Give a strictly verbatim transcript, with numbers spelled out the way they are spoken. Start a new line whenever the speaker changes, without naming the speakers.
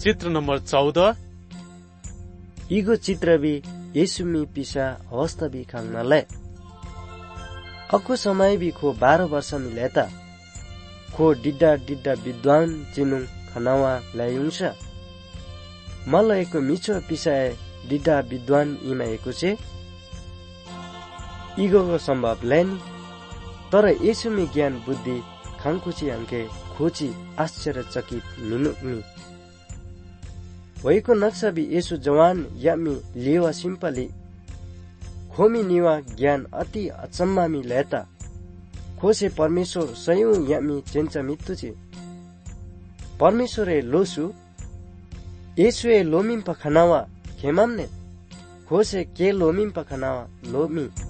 चित्र नम्बर चौध
इगो चित्र भी येसुमी पिसा अवस्था भी खांगनाले अको समय भी खो बारह वर्ष मिलेता खो डिड्डा डिड्डा विद्वान चिनु खनावा ल्यायुंस मलाई एको मिचो पिसाए डिड्डा विद्वान इमा एको छे इगोको सम्भव लेनी तर येसुमी ज्ञान बुद्धि खाङकुची अंके खोची आश्चर्यचकित मिनुक्मी वहीको नक्सा भी येसु जवान यामी लिवा सिम्पली खोमी निवा ज्ञान अति अचम्मामी लेता खोसे परमेश्वर सयौं यामी चेन्चा मित्तु छे परमेश्वरे लोसु येसुए लोमिम पखनावा खेमामने खोसे के लोमिम पखनावा लोमी